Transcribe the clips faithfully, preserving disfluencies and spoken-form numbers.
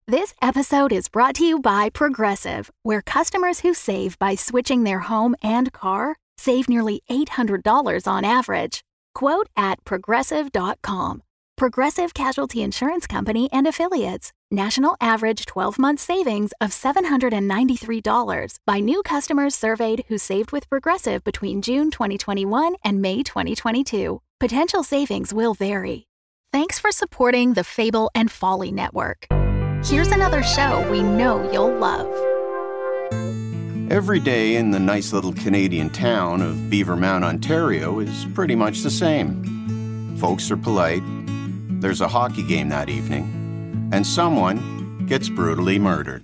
This episode is brought to you by Progressive, where customers who save by switching their home and car save nearly eight hundred dollars on average. Quote at progressive dot com. Progressive Casualty Insurance Company and Affiliates. National average twelve-month savings of seven hundred ninety-three dollars by new customers surveyed who saved with Progressive between June twenty twenty-one and May twenty twenty-two. Potential savings will vary. Thanks for supporting the Fable and Folly Network. Here's another show we know you'll love. Every day in the nice little Canadian town of Beavermount, Ontario is pretty much the same. Folks are polite, there's a hockey game that evening, and someone gets brutally murdered.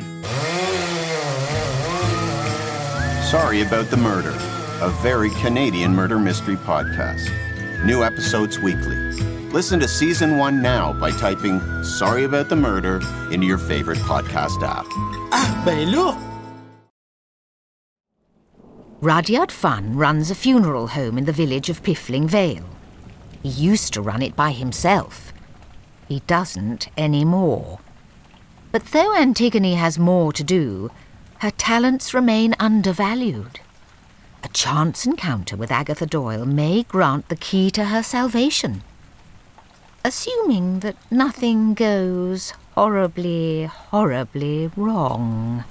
Sorry About the Murder, a very Canadian murder mystery podcast. New episodes weekly. Listen to Season one now by typing Sorry About the Murder into your favorite podcast app. Ah, ben là! Rudyard Funn runs a funeral home in the village of Piffling Vale. He used to run it by himself. He doesn't anymore. But though Antigone has more to do, her talents remain undervalued. A chance encounter with Agatha Doyle may grant the key to her salvation. Assuming that nothing goes horribly, horribly wrong.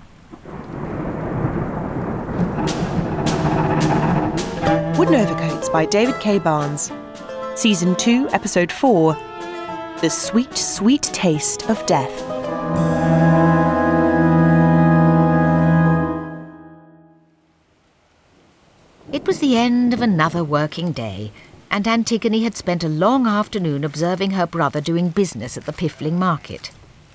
Wooden Overcoats by David K. Barnes. Season two, Episode four. The Sweet, Sweet Taste of Death. It was the end of another working day, and Antigone had spent a long afternoon observing her brother doing business at the Piffling market.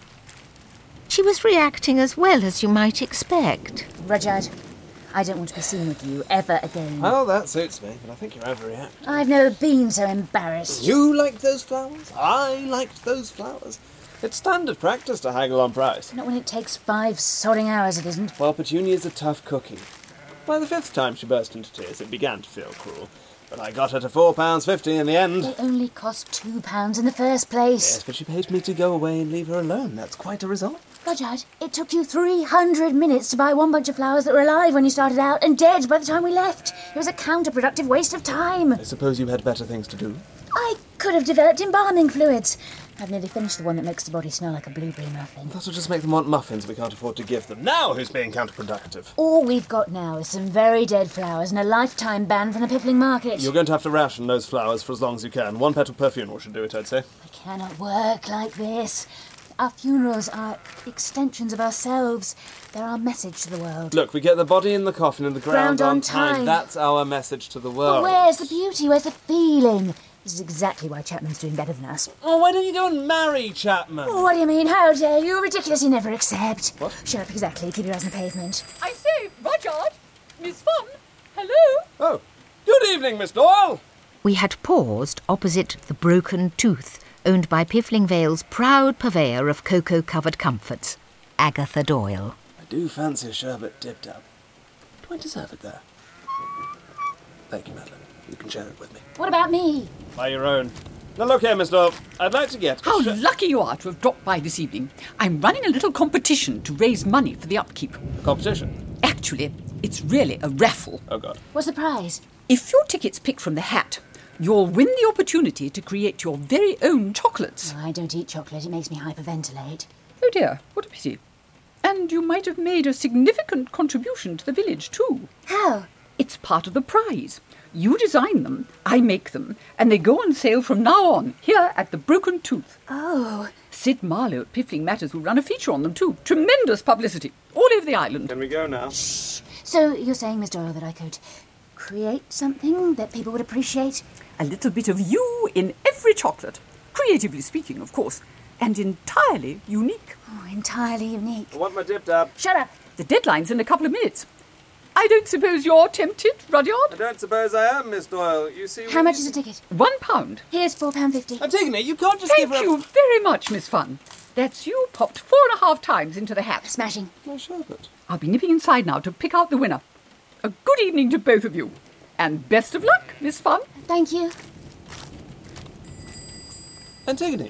She was reacting as well as you might expect. Rudyard, I don't want to be seen with you ever again. Well, that suits me, but I think you're overreacting. I've never been so embarrassed. You liked those flowers? I liked those flowers. It's standard practice to haggle on price. Not when it takes five sodding hours, it isn't. Well, Petunia's a tough cookie. By the fifth time she burst into tears, it began to feel cruel. But I got her to four pounds fifty in the end. They only cost two pounds in the first place. Yes, but she paid me to go away and leave her alone. That's quite a result. Rudyard, it took you three hundred minutes to buy one bunch of flowers that were alive when you started out and dead by the time we left. It was a counterproductive waste of time. I suppose you had better things to do. I could have developed embalming fluids. I've nearly finished the one that makes the body smell like a blueberry muffin. That'll just make them want muffins we can't afford to give them. Now who's being counterproductive? All we've got now is some very dead flowers and a lifetime ban from the Piffling market. You're going to have to ration those flowers for as long as you can. One petal per funeral should do it, I'd say. I cannot work like this. Our funerals are extensions of ourselves. They're our message to the world. Look, we get the body in the coffin and the ground, Ground on on time. time. That's our message to the But world. where's the beauty? Where's the feeling? This is exactly why Chapman's doing better than us. Oh, why don't you go and marry Chapman? Oh, what do you mean? How dare you? Ridiculous, you never accept. What? Shut up, exactly. Keep your eyes on the pavement. I say, Rudyard, Miss Funn, hello? Oh, good evening, Miss Doyle. We had paused opposite the Broken Tooth, owned by Piffling Vale's proud purveyor of cocoa-covered comforts, Agatha Doyle. I do fancy a sherbet dipped up. Do I deserve it there? Thank you, Madeline. You can share it with me. What about me? By your own. Now look here, Miss Doyle. I'd like to get... How sh- lucky you are to have dropped by this evening. I'm running a little competition to raise money for the upkeep. Competition? Actually, it's really a raffle. Oh, God. What's the prize? If your ticket's picked from the hat, you'll win the opportunity to create your very own chocolates. Oh, I don't eat chocolate. It makes me hyperventilate. Oh dear, what a pity. And you might have made a significant contribution to the village, too. How? It's part of the prize. You design them, I make them, and they go on sale from now on, here at the Broken Tooth. Oh. Sid Marlowe at Piffling Matters will run a feature on them too. Tremendous publicity, all over the island. Can we go now? Shh. So you're saying, Miss Doyle, that I could create something that people would appreciate? A little bit of you in every chocolate. Creatively speaking, of course. And entirely unique. Oh, entirely unique. I want my dipped up. Shut up. The deadline's in a couple of minutes. I don't suppose you're tempted, Rudyard? I don't suppose I am, Miss Doyle. You see... How much is a ticket? One pound. Here's four pound fifty. Antigone, you can't just Thank give her... you very much, Miss Funn. That's you popped four and a half times into the hat. Smashing. My sherbet. I'll be nipping inside now to pick out the winner. A good evening to both of you. And best of luck, Miss Funn. Thank you. Antigone,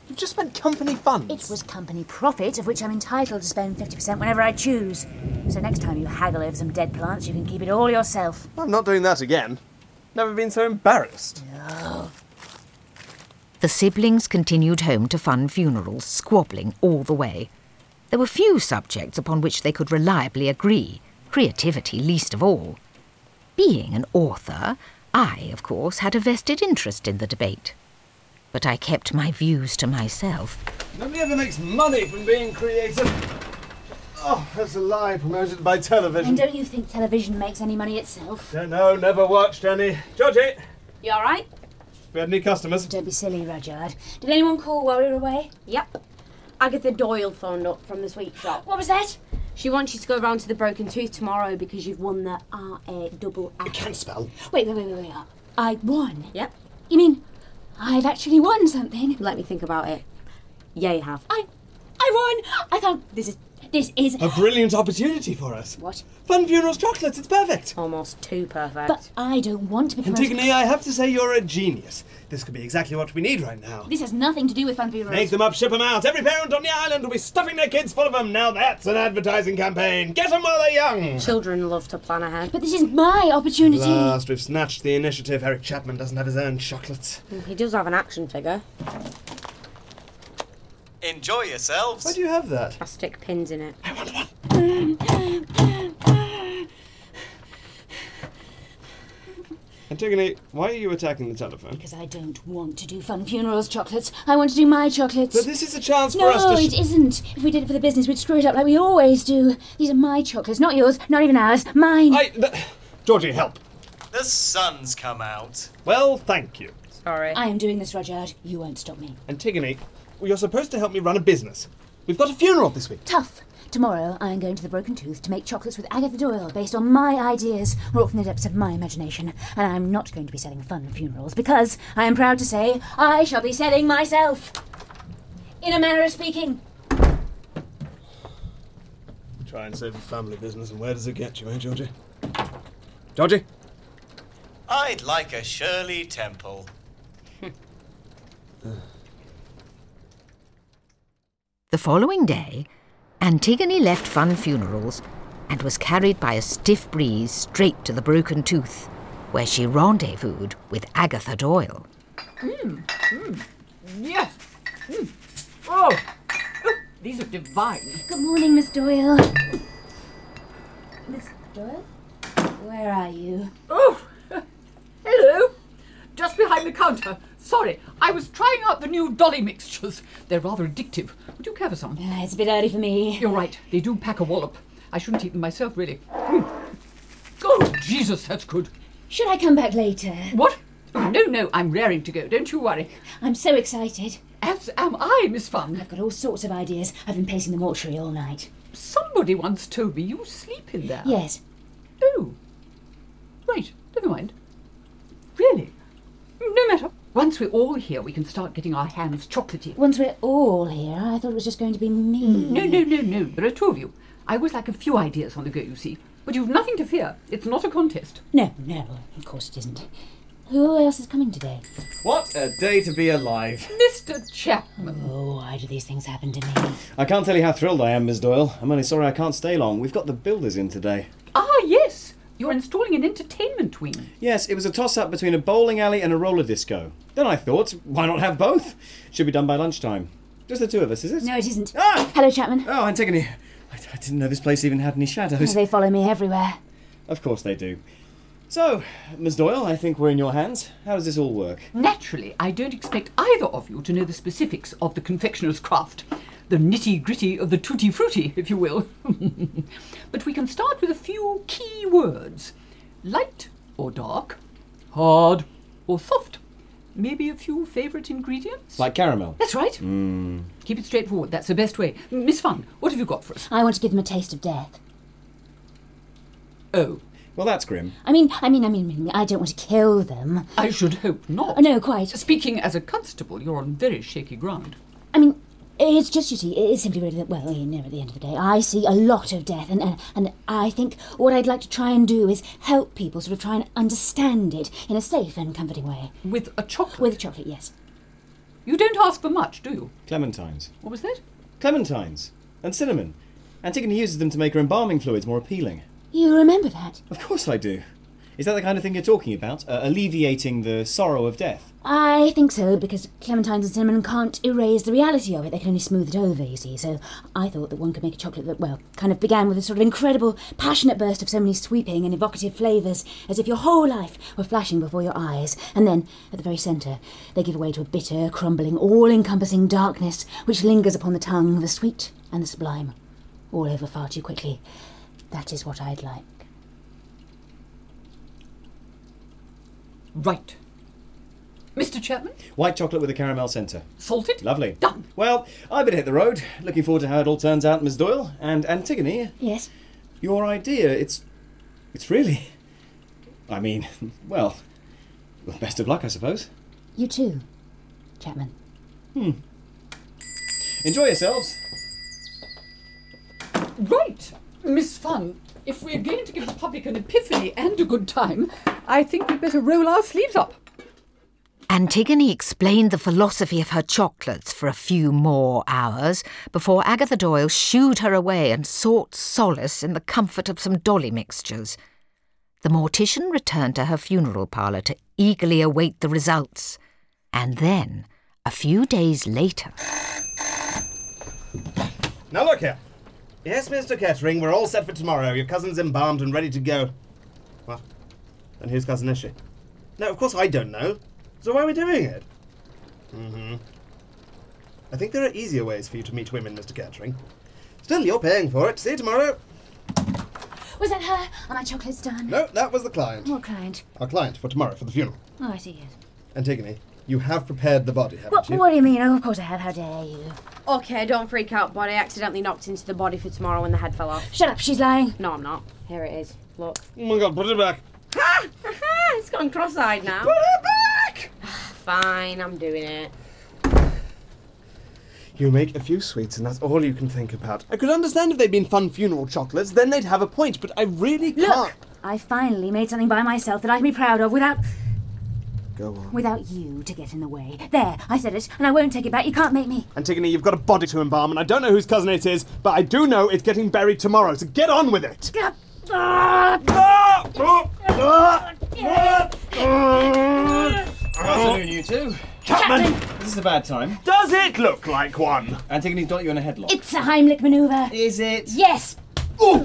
You've just spent company funds. It was company profit, of which I'm entitled to spend fifty percent whenever I choose. So next time you haggle over some dead plants, you can keep it all yourself. I'm not doing that again. Never been so embarrassed. No. The siblings continued home to fund funerals, squabbling all the way. There were few subjects upon which they could reliably agree, creativity least of all. Being an author, I, of course, had a vested interest in the debate. But I kept my views to myself. Nobody ever makes money from being creative. Oh, that's a lie promoted by television. And don't you think television makes any money itself? Don't know, never watched any. Georgie, You all right? we had any customers? Don't be silly, Rudyard. Did anyone call while we were away? Yep. Agatha Doyle phoned up from the sweet shop. What was that? She wants you to go round to the Broken Tooth tomorrow because you've won the R A double You X. can spell. Wait, wait, wait, wait, wait. I won. Yep. You mean I've actually won something? Let me think about it. Yeah, you have. I, I won. I can't. This is. This is. A brilliant opportunity for us. What? Fun Funerals chocolates, it's perfect. Almost too perfect. But I don't want to be promoted. Antigone, I have to say you're a genius. This could be exactly what we need right now. This has nothing to do with Fun Funerals. Make them up, ship them out. Every parent on the island will be stuffing their kids full of them. Now that's an advertising campaign. Get them while they're young. Children love to plan ahead. But this is my opportunity. Last, we've snatched the initiative. Eric Chapman doesn't have his own chocolates. He does have an action figure. Enjoy yourselves. Why do you have that? Plastic pins in it. I want one. Antigone, why are you attacking the telephone? Because I don't want to do Fun Funerals chocolates. I want to do my chocolates. But this is a chance for no, us to... it isn't. If we did it for the business, we'd screw it up like we always do. These are my chocolates, not yours, not even ours. Mine. I... Th- Georgie, help. The sun's come out. Well, thank you. Sorry. I am doing this, Rudyard. You won't stop me. Antigone, well, you're supposed to help me run a business. We've got a funeral this week. Tough. Tomorrow, I'm going to the Broken Tooth to make chocolates with Agatha Doyle based on my ideas, wrought from the depths of my imagination. And I'm not going to be selling Fun Funerals because, I am proud to say, I shall be selling myself. In a manner of speaking. Try and save a family business, and where does it get you, eh, Georgie? Georgie? I'd like a Shirley Temple. The following day, Antigone left Fun Funerals and was carried by a stiff breeze straight to the Broken Tooth, where she rendezvoused with Agatha Doyle. Mm, mm, yes. Mm. Oh, oh, these are divine. Good morning, Miss Doyle. Miss Doyle? Where are you? Oh, hello. Just behind the counter. Sorry, I was trying out the new Dolly mixtures. They're rather addictive. Would you care for some? Uh, it's a bit early for me. You're right. They do pack a wallop. I shouldn't eat them myself, really. Mm. Oh, Jesus, that's good. Should I come back later? What? Oh, no, no, I'm raring to go. Don't you worry. I'm so excited. As am I, Miss Funn. I've got all sorts of ideas. I've been pacing the mortuary all night. Somebody once told me you sleep in there. Yes. Oh. Right, never mind. Really? No matter. Once we're all here, we can start getting our hands chocolatey. Once we're all here, I thought it was just going to be me. No, no, no, no. There are two of you. I always like a few ideas on the go, you see. But you've nothing to fear. It's not a contest. No, no, of course it isn't. Who else is coming today? What a day to be alive. Mister Chapman. Oh, why do these things happen to me? I can't tell you how thrilled I am, Miss Doyle. I'm only sorry I can't stay long. We've got the builders in today. Ah, yes. You're installing an entertainment wing. Yes, it was a toss-up between a bowling alley and a roller disco. Then I thought, why not have both? Should be done by lunchtime. Just the two of us, is it? No, it isn't. Ah! Hello, Chapman. Oh, Antigone. I, I didn't know this place even had any shadows. They follow me everywhere. Of course they do. So, Miss Doyle, I think we're in your hands. How does this all work? Naturally, I don't expect either of you to know the specifics of the confectioner's craft. The nitty-gritty of the tutti-frutti, if you will. But we can start with a few key words. Light or dark, hard or soft. Maybe a few favourite ingredients? Like caramel? That's right. Mm. Keep it straightforward, that's the best way. Miss Funn, what have you got for us? I want to give them a taste of death. Oh. Well, that's grim. I mean, I mean, I mean, I mean, I don't want to kill them. I should hope not. Oh, no, quite. Speaking as a constable, you're on very shaky ground. I mean, it's just, you see, it's simply really that, well, you know, at the end of the day, I see a lot of death, and, and, and I think what I'd like to try and do is help people sort of try and understand it in a safe and comforting way. With a chocolate? With chocolate, yes. You don't ask for much, do you? Clementines. What was that? Clementines. And cinnamon. Antigone uses them to make her embalming fluids more appealing. You remember that? Of course I do. Is that the kind of thing you're talking about? Uh, alleviating the sorrow of death? I think so, because clementines and cinnamon can't erase the reality of it. They can only smooth it over, you see. So I thought that one could make a chocolate that, well, kind of began with a sort of incredible, passionate burst of so many sweeping and evocative flavours, as if your whole life were flashing before your eyes. And then, at the very centre, they give way to a bitter, crumbling, all-encompassing darkness, which lingers upon the tongue, the sweet and the sublime, all over far too quickly. That is what I'd like. Right. Mister Chapman? White chocolate with a caramel centre. Salted? Lovely. Done. Well, I better hit the road. Looking forward to how it all turns out, Miss Doyle. And Antigone, Yes? your idea, it's... it's really... I mean, well, best of luck, I suppose. You too, Chapman. Hmm. Enjoy yourselves. Right. Miss Funn, if we're going to give the public an epiphany and a good time, I think we'd better roll our sleeves up. Antigone explained the philosophy of her chocolates for a few more hours before Agatha Doyle shooed her away and sought solace in the comfort of some dolly mixtures. The mortician returned to her funeral parlour to eagerly await the results. And then, a few days later... Now look here. Yes, Mister Kettering, we're all set for tomorrow. Your cousin's embalmed and ready to go. What? And whose cousin is she? No, of course I don't know. So why are we doing it? Mm-hmm. I think there are easier ways for you to meet women, Mister Kettering. Still, you're paying for it. See you tomorrow. Was that her? Are my chocolates done? No, that was the client. What client? Our client for tomorrow, for the funeral. Oh, I see, yes. Antigone, you have prepared the body, haven't What, you? what do you mean? Oh, of course I have. How dare you? Okay, don't freak out, but I accidentally knocked into the body for tomorrow when the head fell off. Shut up, she's lying. No, I'm not. Here it is. Look. Oh my god, put it back. Ha! It's gone cross-eyed now. Put it back! Fine, I'm doing it. You make a few sweets and that's all you can think about. I could understand if they'd been fun funeral chocolates, then they'd have a point, but I really can't. Look, I finally made something by myself that I can be proud of without... Go on. Without you to get in the way. There, I said it, and I won't take it back. You can't make me. Antigone, you've got a body to embalm, and I don't know whose cousin it is, but I do know it's getting buried tomorrow, so get on with it! Get up! Ah! Afternoon, you two. Chapman! Is this a bad time? Does it look like one? Antigone's got you in a headlock. It's a Heimlich manoeuvre. Is it? Yes! Ooh!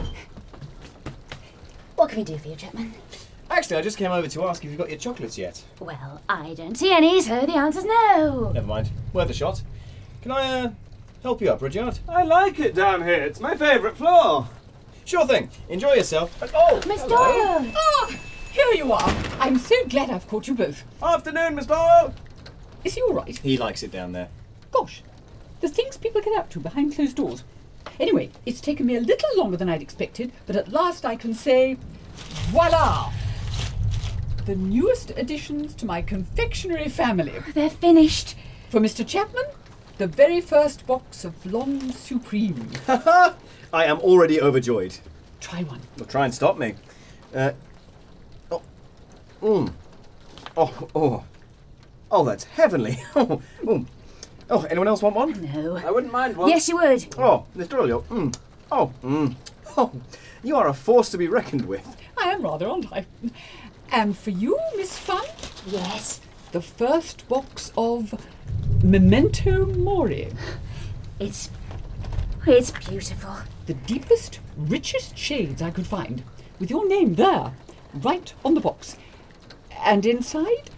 What can we do for you, Chapman? Actually, I just came over to ask if you've got your chocolates yet. Well, I don't see any, so the answer's no. Never mind. Worth a shot. Can I, uh, help you up, Rudyard? I like it down here. It's my favourite floor. Sure thing. Enjoy yourself. Oh, Miss hello. Doyle! Ah, here you are. I'm so glad I've caught you both. Afternoon, Miss Doyle. Is he all right? He likes it down there. Gosh, the things people get up to behind closed doors. Anyway, it's taken me a little longer than I'd expected, but at last I can say, voila! The newest additions to my confectionery family. They're finished. For Mister Chapman, the very first box of Blonde Supreme. I am already overjoyed. Try one. Well, try and stop me. Uh, oh, mm. oh, oh, oh, that's heavenly. oh, oh, oh, anyone else want one? No. I wouldn't mind one. Yes, you would. Oh, Miss Doyle, mm. oh, mm. oh, you are a force to be reckoned with. I am rather, aren't I? And for you, Miss Funn, Yes. the first box of Memento Mori. It's... It's beautiful. The deepest, richest shades I could find, with your name there, right on the box. And inside,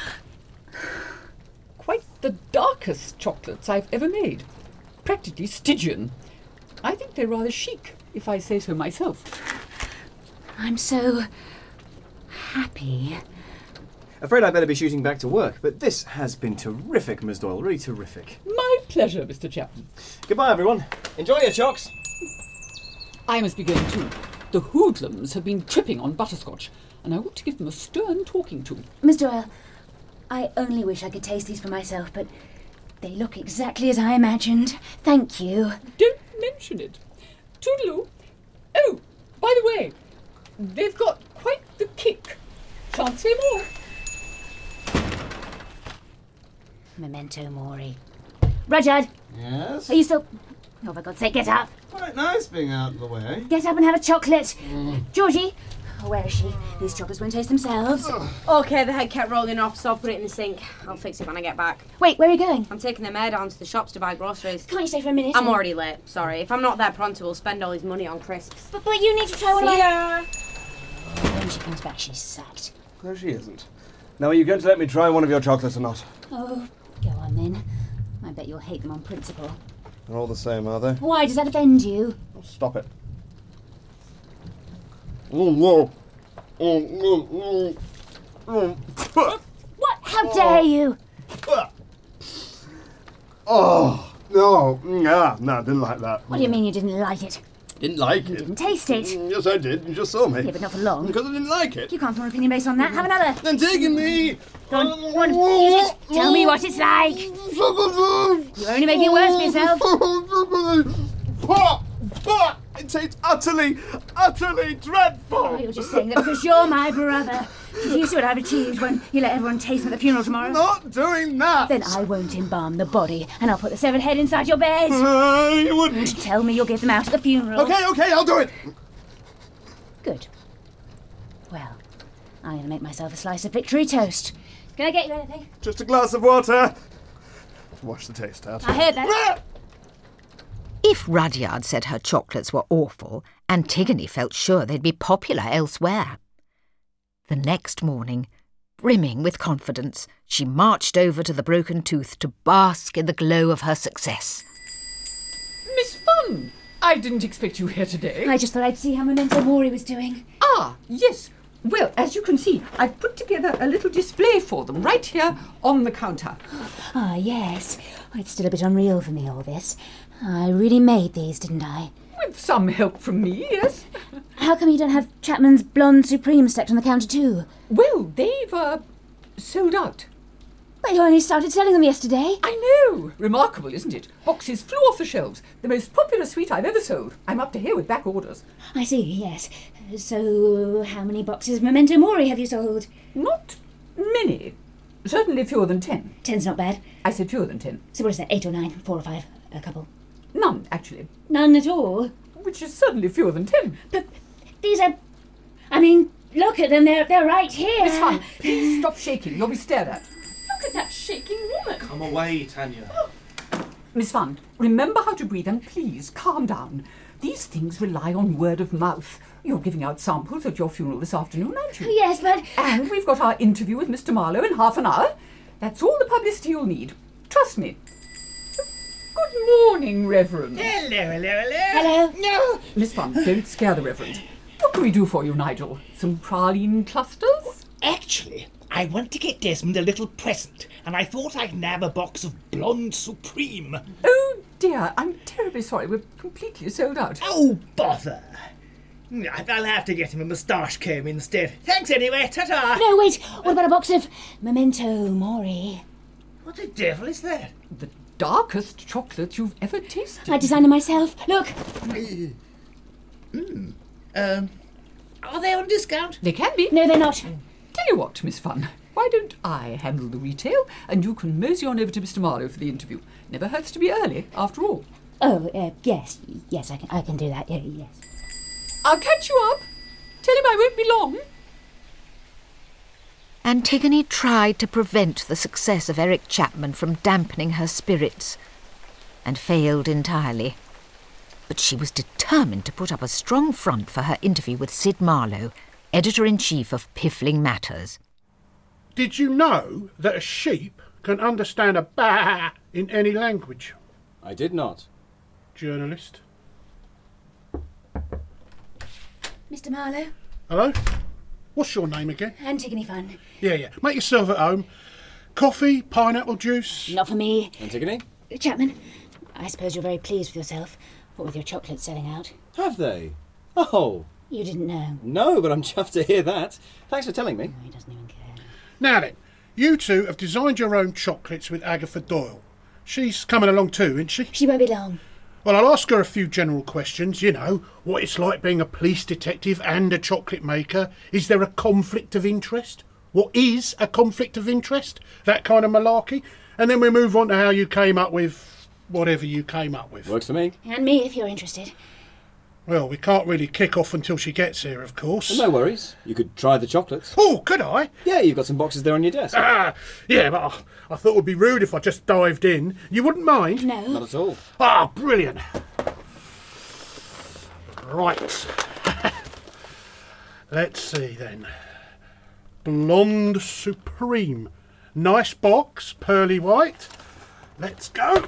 quite the darkest chocolates I've ever made. Practically Stygian. I think they're rather chic, if I say so myself. I'm so... happy. Afraid I'd better be shooting back to work, but this has been terrific, Miss Doyle. Really terrific. My pleasure, Mister Chapman. Goodbye, everyone. Enjoy your chocks. I must be going too. The hoodlums have been tripping on butterscotch, and I ought to give them a stern talking to. Miss Doyle, I only wish I could taste these for myself, but they look exactly as I imagined. Thank you. Don't mention it. Toodaloo. Oh, by the way, they've got quite the kick. Can't say more. Memento mori. Rudyard, Yes? are you still... Oh, for God's sake, get up. Quite nice being out of the way. Get up and have a chocolate. Georgie, oh, where is she? These chocolates won't taste themselves. Okay, the head kept rolling off, so I'll put it in the sink. I'll fix it when I get back. Wait, where are you going? I'm taking the mayor down to the shops to buy groceries. Can't you stay for a minute? I'm already late, sorry. If I'm not there pronto, we'll spend all his money on crisps. But, but you need to try one of See my... ya! When she comes back, she's sacked. No, she isn't. Now, are you going to let me try one of your chocolates or not? Oh, go on then. I bet you'll hate them on principle. They're all the same, are they? Why, does that offend you? Oh, stop it. Oh, no. Oh, no, no. Oh. What? How dare you? Oh, no. Yeah, no, I didn't like that. What do you mean you didn't like it? Didn't like You it. didn't taste it. Yes, I did. You just saw me. Yeah, but not for long. Because I didn't like it. You can't form an opinion based on that. Have another. Then taking me. Go on, go on, eat it. Tell me what it's like. You're only making it worse for yourself. It tastes utterly, utterly dreadful. Oh, you're just saying that because you're my brother. You see what I've achieved when you let everyone taste me at the funeral tomorrow? Not doing that. Then I won't embalm the body, and I'll put the severed head inside your bed. Uh, you wouldn't. Tell me you'll get them out at the funeral. Okay, okay, I'll do it. Good. Well, I'm going to make myself a slice of victory toast. Can I get you anything? Just a glass of water. Wash the taste out. I heard that. If Rudyard said her chocolates were awful, Antigone felt sure they'd be popular elsewhere. The next morning, brimming with confidence, she marched over to the Broken Tooth to bask in the glow of her success. Miss Funn, I didn't expect you here today. I just thought I'd see how Memento Mori was doing. Ah, yes. Well, as you can see, I've put together a little display for them right here on the counter. Ah, yes. It's still a bit unreal for me, all this. I really made these, didn't I? With some help from me, yes. How come you don't have Chapman's Blonde Supreme stacked on the counter too? Well, they've, uh, sold out. But you only started selling them yesterday. I know. Remarkable, isn't it? Boxes flew off the shelves. The most popular sweet I've ever sold. I'm up to here with back orders. I see, yes. So, how many boxes of Memento Mori have you sold? Not many. Certainly fewer than ten. Ten's not bad. I said fewer than ten. So what is that, eight or nine? Four or five? A couple? None, actually. None at all? Which is certainly fewer than ten. But these are... I mean, look at them. They're, they're right here. Miss Funn, please stop shaking. You'll be stared at. Look at that shaking woman. Come away, Tanya. Miss Funn, remember how to breathe and please calm down. These things rely on word of mouth. You're giving out samples at your funeral this afternoon, aren't you? Yes, but... And we've got our interview with Mister Marlowe in half an hour. That's all the publicity you'll need. Trust me. Good morning, Reverend. Hello, hello, hello. Hello. No. Miss Funn, don't scare the Reverend. What can we do for you, Nigel? Some praline clusters? Actually, I want to get Desmond a little present, and I thought I'd nab a box of Blonde Supreme. Oh, dear, I'm terribly sorry. We're completely sold out. Oh, bother. I'll have to get him a moustache comb instead. Thanks anyway, ta-ta. No, wait. What about a box of Memento Mori? What the devil is that? The darkest chocolate you've ever tasted. I designed them myself. Look. Mm. Um, are they on discount? They can be. No, they're not. Tell you what, Miss Funn, why don't I handle the retail and you can mosey on over to Mister Marlowe for the interview. Never hurts to be early, after all. Oh, uh, yes. Yes, I can, I can do that. Yeah, yes. I'll catch you up. Tell him I won't be long. Antigone tried to prevent the success of Eric Chapman from dampening her spirits, and failed entirely. But she was determined to put up a strong front for her interview with Sid Marlowe, editor-in-chief of Piffling Matters. Did you know that a sheep can understand a baa in any language? I did not. Journalist. Mister Marlowe? Hello? What's your name again? Antigone Funn. Yeah, yeah. Make yourself at home. Coffee, pineapple juice. Not for me. Antigone? Chapman, I suppose you're very pleased with yourself, what with your chocolates selling out. Have they? Oh. You didn't know. No, but I'm chuffed to hear that. Thanks for telling me. Oh, he doesn't even care. Now then, you two have designed your own chocolates with Agatha Doyle. She's coming along too, isn't she? She won't be long. Well, I'll ask her a few general questions, you know, what it's like being a police detective and a chocolate maker. Is there a conflict of interest? What is a conflict of interest? That kind of malarkey. and then we move on to how you came up with whatever you came up with. Works for me. And me, if you're interested. Well, we can't really kick off until she gets here, of course. Well, no worries. You could try the chocolates. Oh, could I? Yeah, you've got some boxes there on your desk. Ah, yeah, but I, I thought it would be rude if I just dived in. You wouldn't mind? No. Not at all. Ah, brilliant. Right. Let's see then. Blonde Supreme. Nice box, pearly white. Let's go.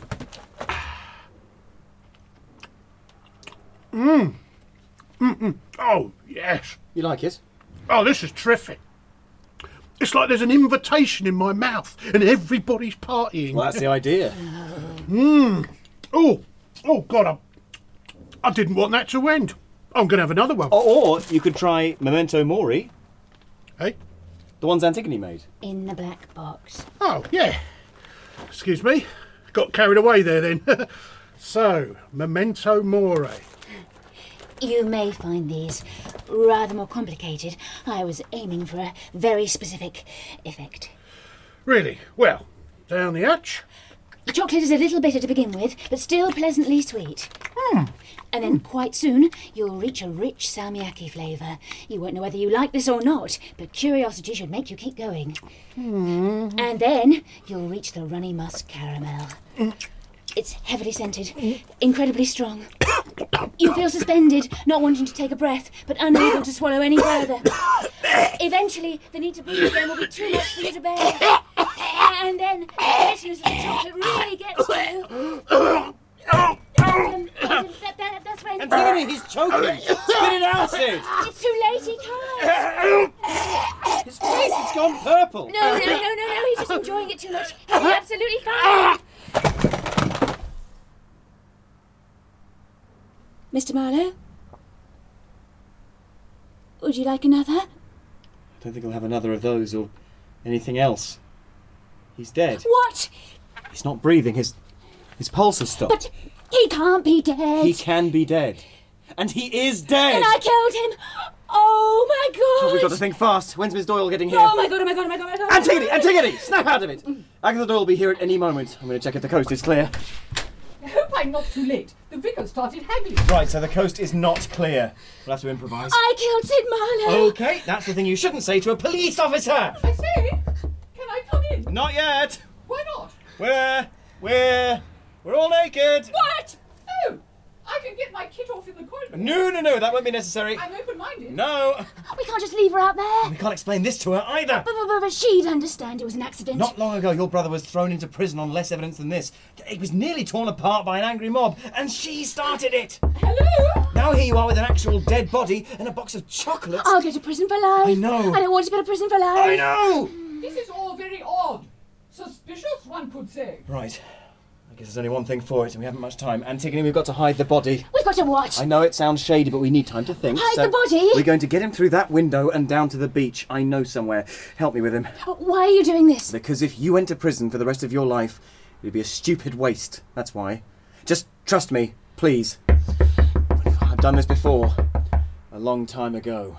Mmm. Mm-mm. Oh, yes. You like it? Oh, this is terrific. It's like there's an invitation in my mouth and everybody's partying. Well, that's the idea. Mmm. Oh, oh, God, I, I didn't want that to end. I'm going to have another one. Or, or you could try Memento Mori. Hey? The ones Antigone made. In the black box. Oh, yeah. Excuse me. Got carried away there then. So, Memento Mori. You may find these rather more complicated. I was aiming for a very specific effect. Really? Well, down the hatch. The chocolate is a little bitter to begin with, but still pleasantly sweet. Hmm. And then quite soon, you'll reach a rich salmiakki flavour. You won't know whether you like this or not, but curiosity should make you keep going. Hmm. And then you'll reach the runny musk caramel. It's heavily scented, incredibly strong. You feel suspended, not wanting to take a breath, but unable to swallow any further. Eventually, the need to breathe again will be too much for you to bear. And then, the bitterness of the chocolate really gets to you. Um, um, that, that, that's when... Antigone, he's choking! Spit it out, Sid! It's too late, he can't. His face has gone purple! No, no, no, no, no, he's just enjoying it too much. He's absolutely fine. Mister Marlowe? Would you like another? I don't think he'll have another of those or anything else. He's dead. What? He's not breathing. His his pulse has stopped. But he can't be dead. He can be dead. And he is dead! And I killed him! Oh my god! Oh, we've got to think fast. When's Miss Doyle getting here? Oh my god, oh my god, oh my god, oh my god! Antigone! Antigone! Snap out of it! Agatha Doyle will be here at any moment. I'm going to check if the coast is clear. I hope I'm not too late. The vicar started haggling. Right, so the coast is not clear. We'll have to improvise. I killed Sid Marlowe! Okay, that's the thing you shouldn't say to a police officer! I say, can I come in? Not yet! Why not? We're... we're... we're all naked! What? Oh, I can get my kit off in the corridor. No, no, no, that won't be necessary. I'm open-minded. No! We can't just leave her out there. We can't explain this to her either. But, but, but she'd understand it was an accident. Not long ago, your brother was thrown into prison on less evidence than this. It was nearly torn apart by an angry mob, and she started it. Hello? Now here you are with an actual dead body and a box of chocolates. I'll go to prison for life. I know. I don't want to go to prison for life. I know! This is all very odd. Suspicious, one could say. Right. I guess there's only one thing for it, and we haven't much time. Antigone, we've got to hide the body. We've got to what? I know it sounds shady, but we need time to think. Hide so the body? We're going to get him through that window and down to the beach. I know somewhere. Help me with him. Why are you doing this? Because if you went to prison for the rest of your life, it would be a stupid waste. That's why. Just trust me, please. I've done this before. A long time ago.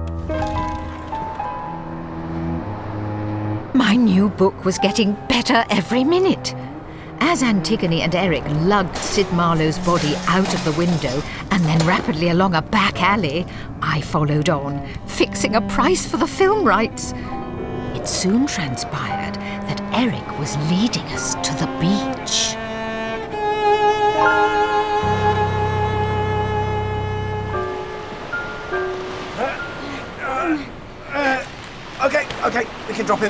My new book was getting better every minute. As Antigone and Eric lugged Sid Marlowe's body out of the window and then rapidly along a back alley, I followed on, fixing a price for the film rights. It soon transpired that Eric was leading us to the beach. Okay, okay, we can drop it.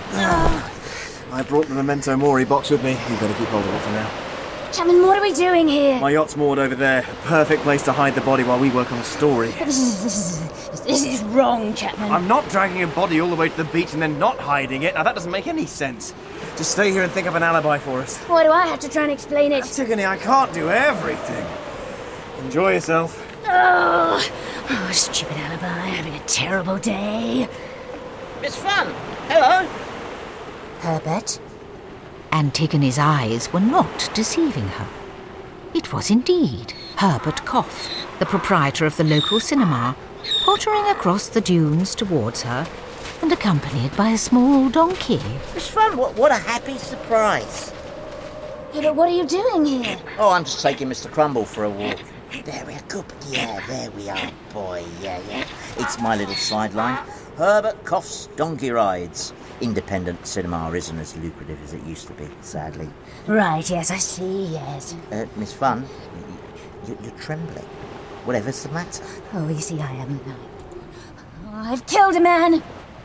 I brought the Memento Mori box with me. You've got to keep hold of it for now. Chapman, what are we doing here? My yacht's moored over there. A perfect place to hide the body while we work on a story. This is, this is, this is wrong, Chapman. I'm not dragging a body all the way to the beach and then not hiding it. Now, that doesn't make any sense. Just stay here and think of an alibi for us. Why do I have to try and explain it? Antigone, I can't do everything. Enjoy yourself. Oh, oh stupid alibi. Having a terrible day. Miss Fun, hello. Herbert? Antigone's eyes were not deceiving her. It was indeed Herbert Koff, the proprietor of the local cinema, pottering across the dunes towards her, and accompanied by a small donkey. Miss Fun, what, what a happy surprise. Yeah, but what are you doing here? Oh, I'm just taking Mister Crumble for a walk. There we are, good. Yeah, there we are, boy. Yeah, yeah. It's my little sideline. Herbert Cough's Donkey Rides. Independent cinema isn't as lucrative as it used to be, sadly. Right, yes, I see, yes. Uh, Miss Fun, you, you're trembling. Whatever's the matter? Oh, you see, I am. I've killed a man.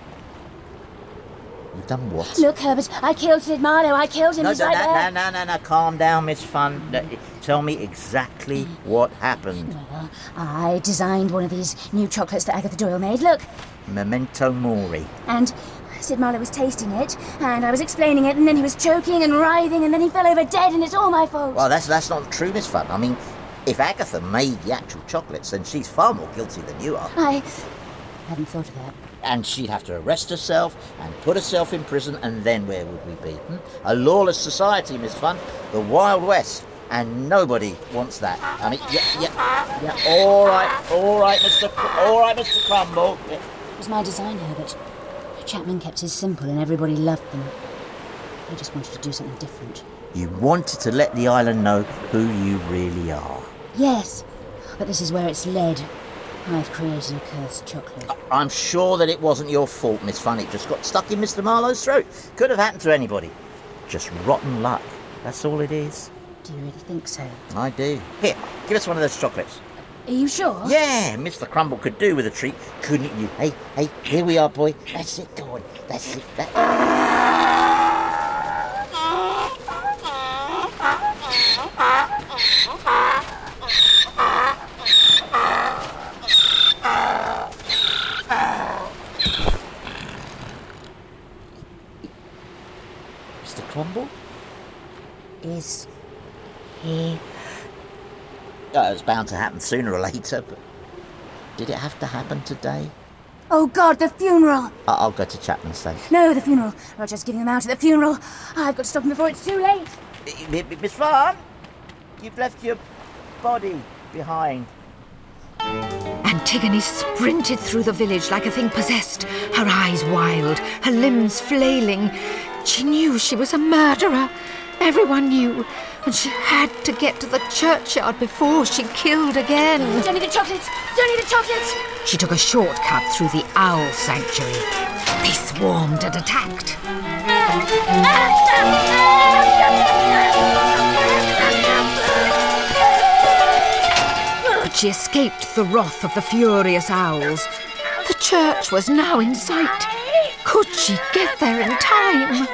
You've done what? Look, Herbert, I killed Sid Marlowe. I killed him. No, He's no, right no, there. no, no, no, no. Calm down, Miss Fun. No, tell me exactly what happened. Well, I designed one of these new chocolates that Agatha Doyle made. Look. Memento Mori. And Sid Marlowe was tasting it, and I was explaining it, and then he was choking and writhing, and then he fell over dead, and it's all my fault. Well, that's that's not true, Miss Fun. I mean, if Agatha made the actual chocolates, then she's far more guilty than you are. I hadn't thought of that. And she'd have to arrest herself and put herself in prison, and then where would we be? Hmm? A lawless society, Miss Fun. The Wild West. And nobody wants that. I mean, yeah, yeah, yeah. All right, all right, Mister Cr- all right, Mister Crumble. Yeah. It was my design, Herbert. Chapman kept his simple, and everybody loved them. I just wanted to do something different. You wanted to let the island know who you really are. Yes, but this is where it's led. I've created a cursed chocolate. I'm sure that it wasn't your fault, Miss Fun. It just got stuck in Mister Marlowe's throat. Could have happened to anybody. Just rotten luck. That's all it is. Do you really think so? I do. Here, give us one of those chocolates. Are you sure? Yeah, Mister Crumble could do with a treat, couldn't you? Hey, hey, here we are, boy. That's it, go on. That's it. That... Mister Crumble? Is he... Oh, it was bound to happen sooner or later, but did it have to happen today? Oh, God, the funeral! I- I'll go to Chapman Station. No, the funeral. Roger's giving them out at the funeral. I've got to stop him before it's too late. M- M- Miss Farn, you've left your body behind. Antigone sprinted through the village like a thing possessed, her eyes wild, her limbs flailing. She knew she was a murderer. Everyone knew, and she had to get to the churchyard before she killed again. Don't need the chocolates! Don't need the chocolates! She took a shortcut through the owl sanctuary. They swarmed and attacked. But she escaped the wrath of the furious owls. The church was now in sight. Could she get there in time?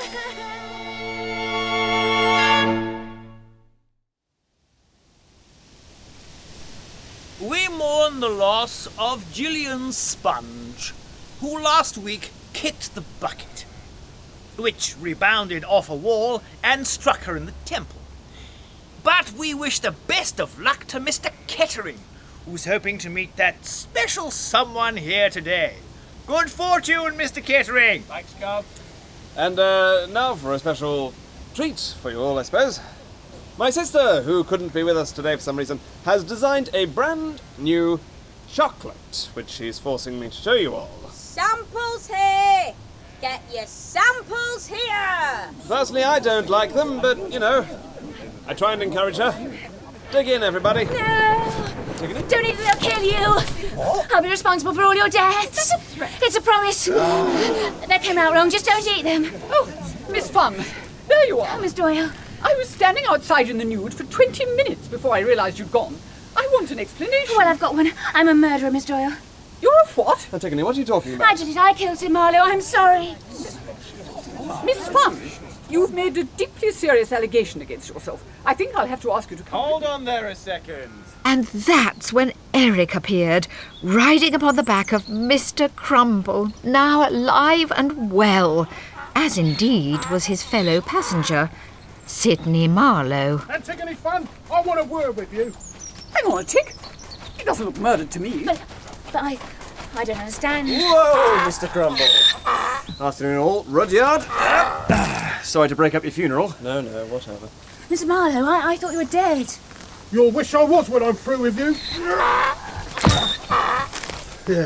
We mourn the loss of Gillian Sponge, who last week kicked the bucket, which rebounded off a wall and struck her in the temple. But we wish the best of luck to Mister Kettering, who's hoping to meet that special someone here today. Good fortune, Mister Kettering! Thanks, Gov. And uh, now for a special treat for you all, I suppose. My sister, who couldn't be with us today for some reason, has designed a brand new chocolate, which she's forcing me to show you all. Samples here! Get your samples here! Personally, I don't like them, but, you know, I try and encourage her. Dig in, everybody. No! Don't eat them, they'll kill you! I'll be responsible for all your deaths. It's a promise. That came out wrong, just don't eat them. Oh, Miss Fun, there you are. Oh, Miss Doyle. I was standing outside in the nude for twenty minutes before I realised you'd gone. I want an explanation. Well, I've got one. I'm a murderer, Miss Doyle. You're a what? Antigone, what are you talking about? I did it. I killed Sid Marlowe. I'm sorry. Miss Fun, you've made a deeply serious allegation against yourself. I think I'll have to ask you to come. Hold on there a second. And that's when Eric appeared, riding upon the back of Mister Crumble, now alive and well, as indeed was his fellow passenger, Sidney Marlowe. Antigone Fun, I want a word with you. Hang on a tick. He doesn't look murdered to me. But, but I, I don't understand. Whoa, Mister Crumble. Afternoon all. Rudyard. Sorry to break up your funeral. No, no, whatever. Mister Marlowe, I, I thought you were dead. You'll wish I was when I'm through with you. Yeah,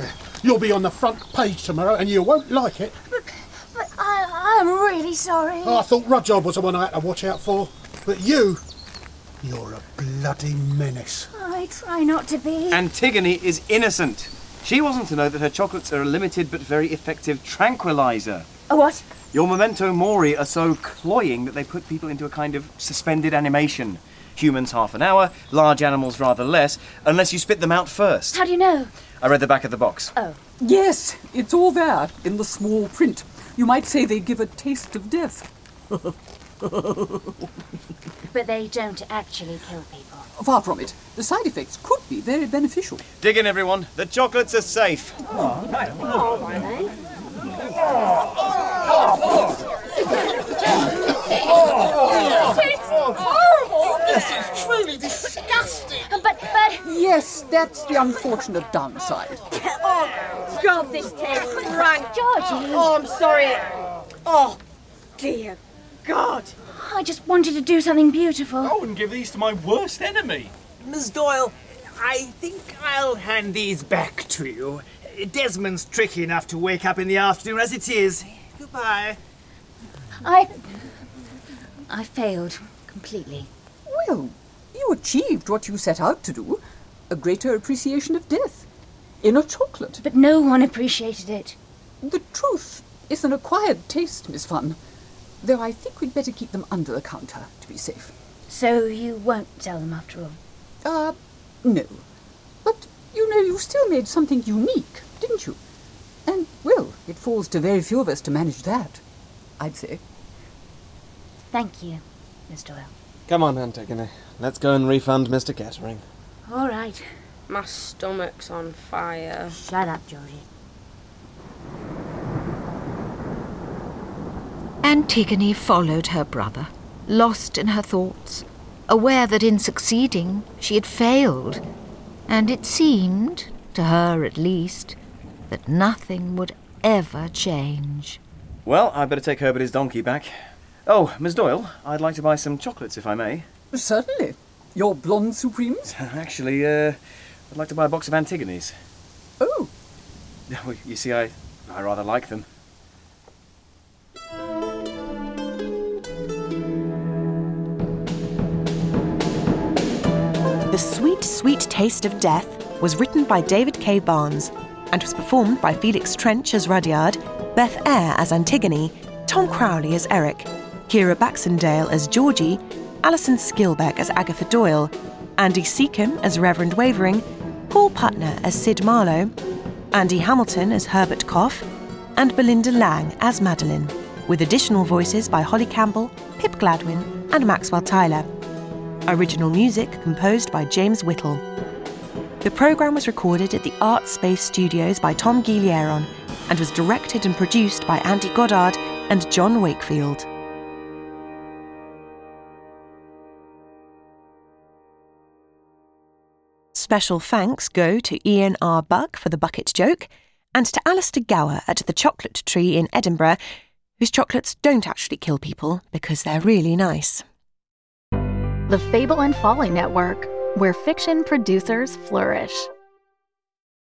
You'll be on the front page tomorrow and you won't like it. But, but I, I'm really sorry. Oh, I thought Rudyard was the one I had to watch out for. But you, you're a bloody menace. I try not to be. Antigone is innocent. She wasn't to know that her chocolates are a limited but very effective tranquilizer. A what? Your memento mori are so cloying that they put people into a kind of suspended animation. Humans half an hour, large animals rather less, unless you spit them out first. How do you know? I read the back of the box. Oh. Yes, it's all there in the small print. You might say they give a taste of death. But they don't actually kill people. Far from it. The side effects could be very beneficial. Dig in, everyone. The chocolates are safe. Oh, right. Oh, my name. It's horrible. This is truly disgusting. But, but... Yes, that's the unfortunate downside. Oh, God, this tastes rank. Georgie. Oh, I'm sorry. Oh, dear God. I just wanted to do something beautiful. I wouldn't give these to my worst enemy. Miss Doyle, I think I'll hand these back to you. Desmond's tricky enough to wake up in the afternoon as it is. Goodbye. I... I failed completely. Well, you achieved what you set out to do. A greater appreciation of death. In a chocolate. But no one appreciated it. The truth is an acquired taste, Miss Funn. Though I think we'd better keep them under the counter, to be safe. So you won't sell them after all? Uh, no. But, you know, you still made something unique, didn't you? And, well, it falls to very few of us to manage that, I'd say. Thank you, Miss Doyle. Come on, Antigone. Let's go and refund Mister Kettering. All right. My stomach's on fire. Shut up, Georgie. Antigone followed her brother, lost in her thoughts, aware that in succeeding she had failed, and it seemed, to her at least, that nothing would ever change. Well, I'd better take Herbert his donkey back. Oh, Miss Doyle, I'd like to buy some chocolates, if I may. Certainly. Your blonde supremes? Actually, uh, I'd like to buy a box of Antigone's. Oh. Well, you see, I, I rather like them. The Sweet, Sweet Taste of Death was written by David K. Barnes and was performed by Felix Trench as Rudyard, Beth Eyre as Antigone, Tom Crowley as Eric, Kira Baxendale as Georgie, Alison Skilbeck as Agatha Doyle, Andy Seacombe as Reverend Wavering, Paul Putner as Sid Marlowe, Andy Hamilton as Herbert Koff, and Belinda Lang as Madeline, with additional voices by Holly Campbell, Pip Gladwin, and Maxwell Tyler. Original music composed by James Whittle. The programme was recorded at the Art Space Studios by Tom Guilleron and was directed and produced by Andy Goddard and John Wakefield. Special thanks go to Ian R. Buck for the bucket joke and to Alistair Gower at the Chocolate Tree in Edinburgh, whose chocolates don't actually kill people because they're really nice. The Fable and Folly Network, where fiction producers flourish.